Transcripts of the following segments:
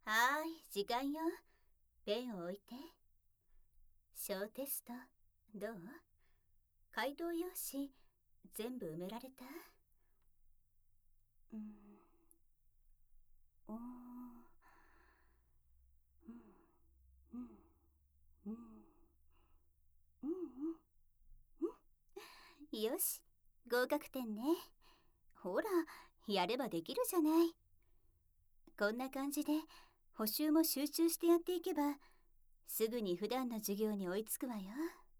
はーい、時間よ。ペンを置いて。小テスト、どう？回答用紙、全部埋められた？うん。おー。うん。うん。うん。うんうん。よし、合格点ね。ほら、やればできるじゃない。こんな感じで、補習も集中してやっていけば、すぐに普段の授業に追いつくわよ。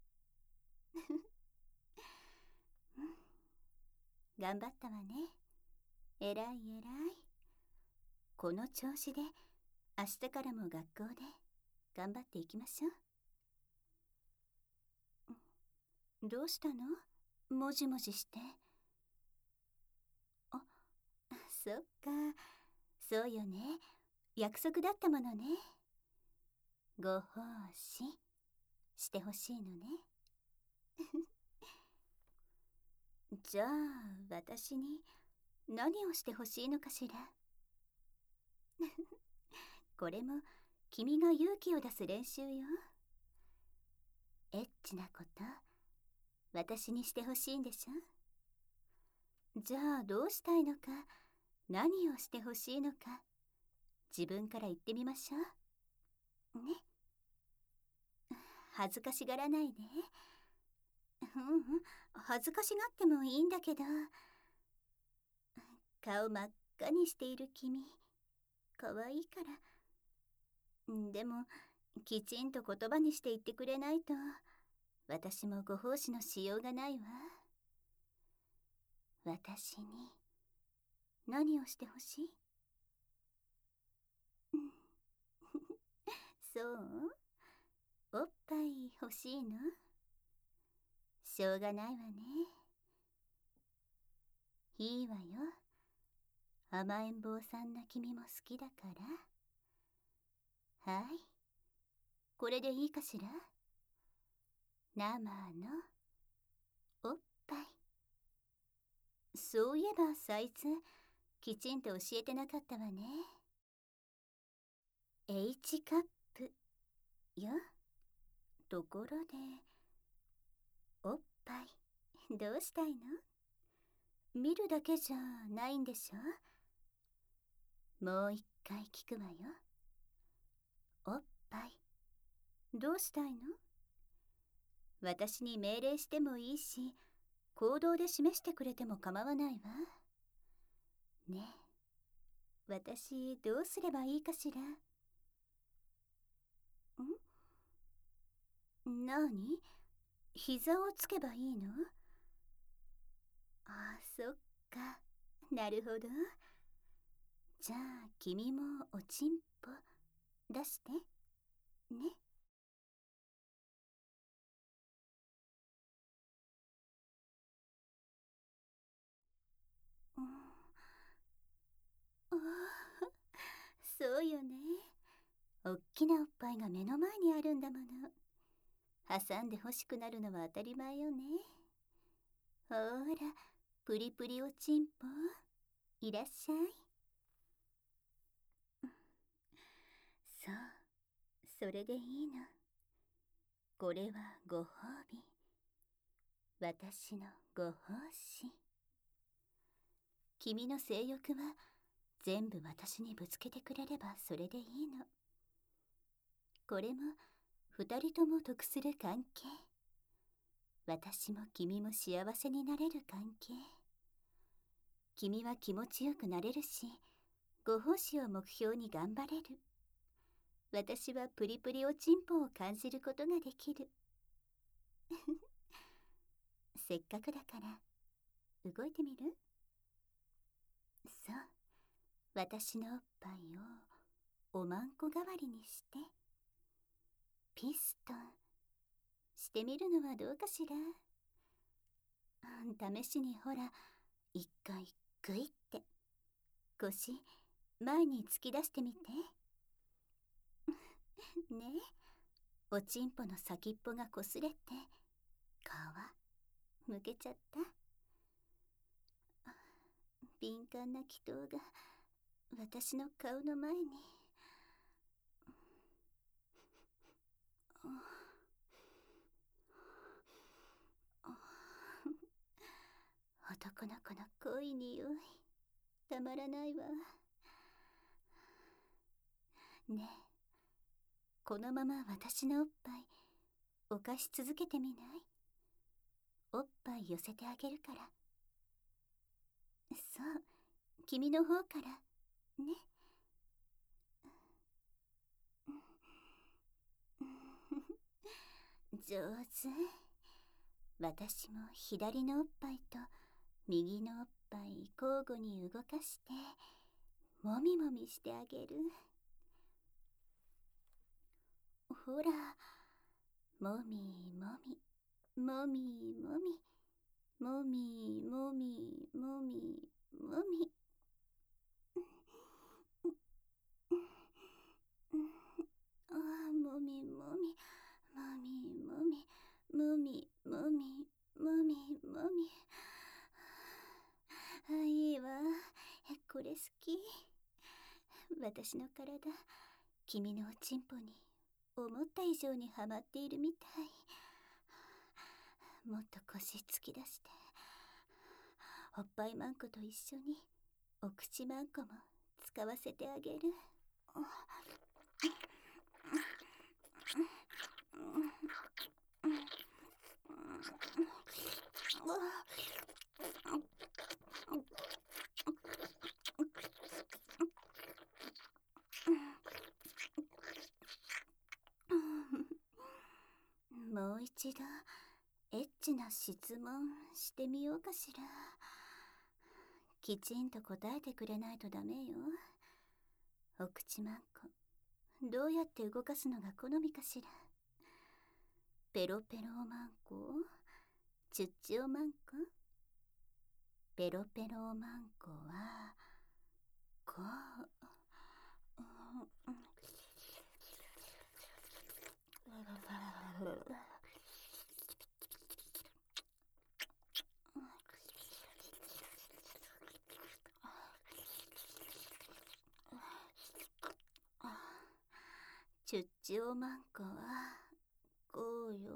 頑張ったわね。えらいえらい。この調子で明日からも学校で頑張っていきましょう。どうしたの？もじもじして。あ、そっか。そうよね。約束だったものね。ご奉仕してほしいのね。じゃあ私に何をしてほしいのかしら。これも君が勇気を出す練習よ。エッチなこと私にしてほしいんでしょ。じゃあどうしたいのか、何をしてほしいのか、自分から言ってみましょうね。恥ずかしがらないで。恥ずかしがってもいいんだけど、顔真っ赤にしている君かわいいから。でもきちんと言葉にして言ってくれないと私もご奉仕のしようがないわ。私に何をしてほしい？そう？おっぱい欲しいの？しょうがないわね。いいわよ。甘えん坊さんな君も好きだから。はい、これでいいかしら。生のおっぱい。そういえばサイズきちんと教えてなかったわね。H カップよ。ところでおっぱいどうしたいの？見るだけじゃないんでしょ？もう一回聞くわよ。おっぱいどうしたいの？私に命令してもいいし、行動で示してくれても構わないわ。ねえ、私どうすればいいかしら。なに？膝をつけばいいの？あ、そっか。なるほど。じゃあ君もおちんぽ出してね。うん、ああ、そうよね。おっきなおっぱいが目の前にあるんだもの。挟んで欲しくなるのは当たり前よね。ほら、プリプリおちんぽいらっしゃい。そう、それでいいの。これはご褒美。私のご奉仕。君の性欲は全部私にぶつけてくれればそれでいいの。これも二人とも得する関係。私も君も幸せになれる関係。君は気持ちよくなれるし、ご奉仕を目標に頑張れる。私はプリプリおちんぽを感じることができる。せっかくだから動いてみる？そう、私のおっぱいをおまんこ代わりにしてピストンしてみるのはどうかしら。試しにほら、一回グイって腰前に突き出してみて。ね、おちんぽの先っぽがこすれて皮むけちゃった。敏感な祈祷が私の顔の前に。 男の子の濃い匂い、たまらないわ。ねえ、このまま私のおっぱいおかし続けてみない？おっぱい寄せてあげるから。そう、君の方からね。上手。私も左のおっぱいと右のおっぱい交互に動かしてもみもみしてあげる。ほら、もみもみもみもみもみもみもみもみ。ああ、もみもみもみもみもみもみもみもみ。あ、いいわ。これ好き。私の体、君のおちんぽに思った以上にハマっているみたい。もっと腰突き出して、おっぱいマンコと一緒にお口マンコも使わせてあげる。もう一度エッチな質問してみようかしら。きちんと答えてくれないとダメよ。お口マンコ、どうやって動かすのが好みかしら。ペロペロマンコ、チュッチオマンコ。ペロペロマンコはこう。チュッチオマンコはこうよ。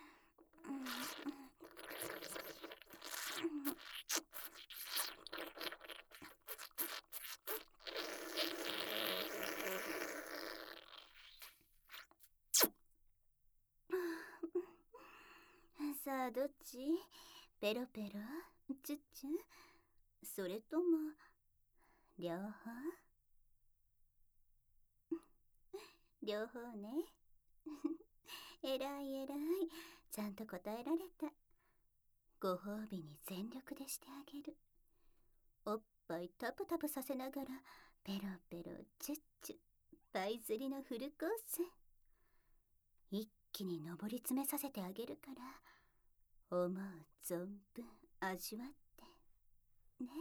さあ、どっち？ペロペロ？チュッチュ？それとも両方？両方ね。えらいえらい、ちゃんと答えられた。ご褒美に全力でしてあげる。おっぱいタプタプさせながらペロペロチュッチュ、パイ釣りのフルコース。一気に上り詰めさせてあげるから、思う存分味わってね。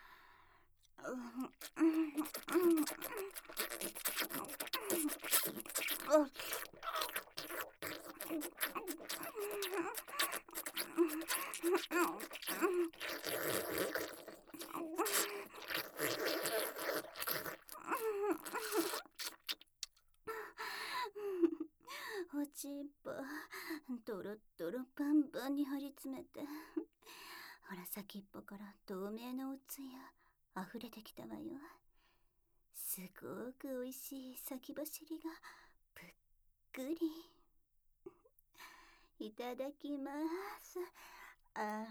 おちんぽ、トロットロパンパンに張り詰めて。ほら、先っぽから透明のおつや溢れてきたわよ。すごくおいしい先走りがぷっくり。いただきます。あ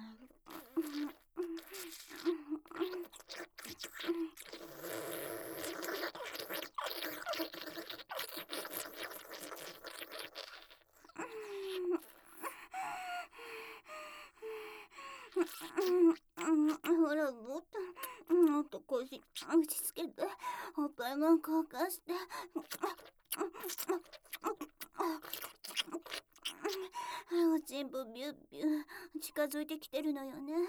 ほら、ボタン、もっと腰打ちつけて、おっぱいマンコを貸して。おちんぽビュッビュッ近づいてきてるのよね。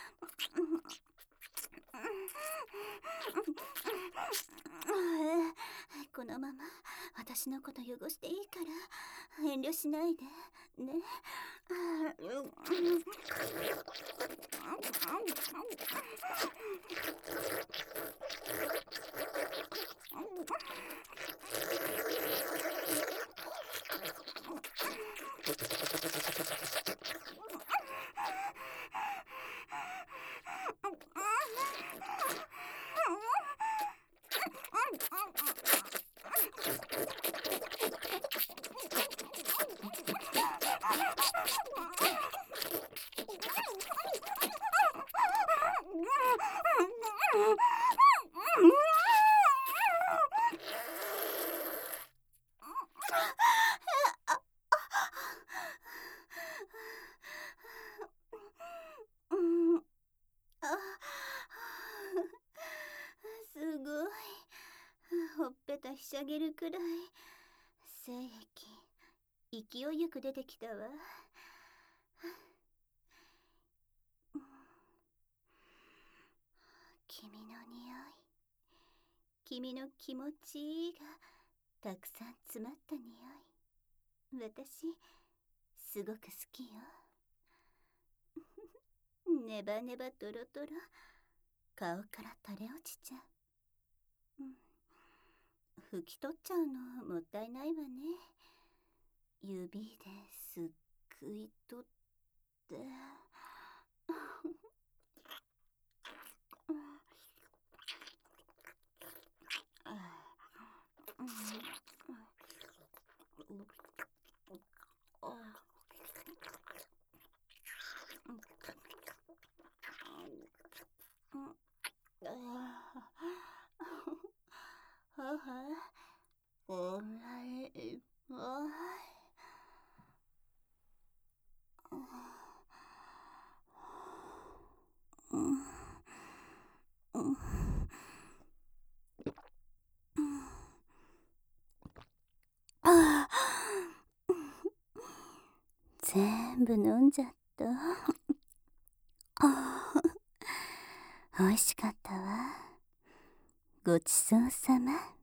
このまま私のこと汚していいから遠慮しないでね。 ひしゃげるくらい精液勢いよく出てきたわ。君の匂い、君の気持ちいいがたくさん詰まった匂い、私すごく好きよ。ネバネバトロトロ、顔から垂れ落ちちゃう。拭き取っちゃうのもったいないわね。指ですっくい取って。おらいわ全部飲んじゃった。美味しかったわ。ごちそうさま。